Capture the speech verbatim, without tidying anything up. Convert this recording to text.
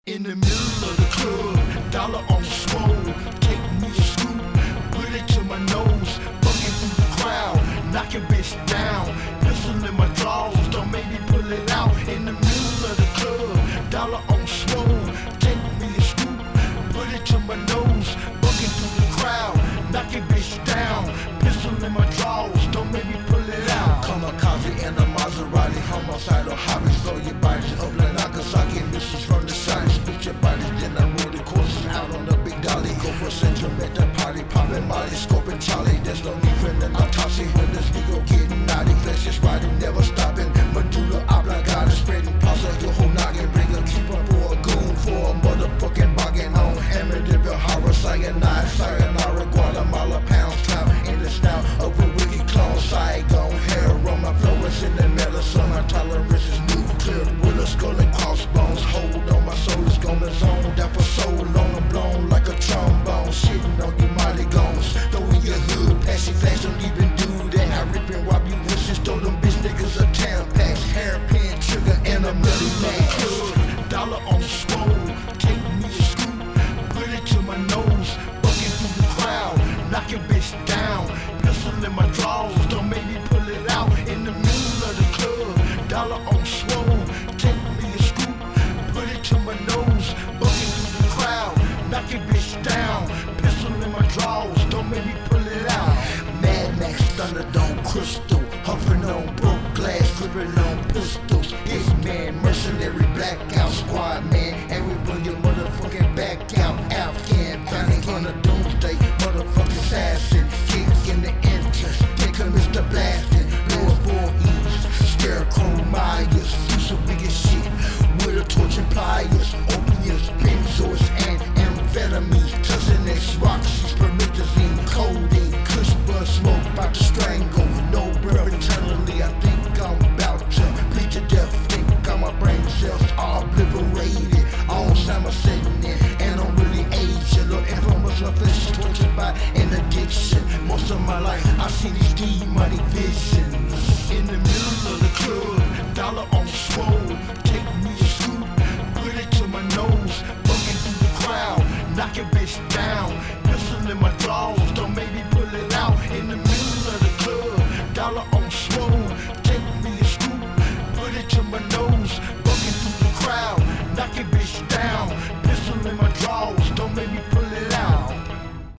In the middle of the club, dollar on swole. Take me a scoop, put it to my nose. Bucking through the crowd, knocking bitch down. Pistol in my drawers, don't make me pull it out. In the middle of the club, dollar on swole. Take me a scoop, put it to my nose. Bucking through the crowd, knocking bitch down. Pistol in my drawers, don't make me pull it out. Kamikaze and a Maserati, homicidal hobbies. Throw your bodies up like Nagasaki. Missiles from the side, split your bodies. Then I roll the courses out on the big dolly. Go for Central at the party, popping Molly, scoping Charlie. There's no need for an autopsy when this nigga getting naughty. Flesh is riding, never stopping. Medulla oblongata, spreading pasta, your whole noggin. Bring a keeper for a goon, for a motherfucking bargain on. Amityville horror, cyanide, sayonara, Guatemala, pounds, clown in the snout of a wicked clone. Saigon, hair on my flowers in the medicine. My tolerance is nuclear, with a skull and crossbones. Hold on, my soul is gonna zone. That for so long, I'm blown like a trombone. Shitting on you mighty gones. Throw in your hood, pass your flash, don't even do that. I rip and rob you wishes, throw them bitch niggas a tampax. Hairpin, trigger, and a milli man. Dollar on swole, take me a scoop, put it to my nose. Bucking through the crowd, knock your bitch down. Pistol in my drawers, don't make me pull it out. In the middle of the club, dollar on swole. Take me a scoop, put it to my nose. Bucking through the crowd, knock your bitch down. Pistol in my drawers, don't make me pull it out. Mad Max, Thunderdome, Crystal, huffing on broke glass, gripping on pistols. Hitman, mercenary, blackout squad man, and we bring your motherfucking back out. Afghan, bounty on a doomsday, motherfucking assassin. Kick in the entrance, think of Mister Blasting. Lower four East, Scarecrow Myers, do some biggest shit with a torch and pliers. Opiates, benzos, and amphetamines, Tussinex, Roxy's, promethazine, codeine, Kush bud smoke, bout to strangle. No breath internally, I think I'm about to bleed to death. Think got my brain cells all obliterated. On Somerset and I'm really aging. Look, and from my flesh is tortured by an addiction. Most of my life, I see these demons.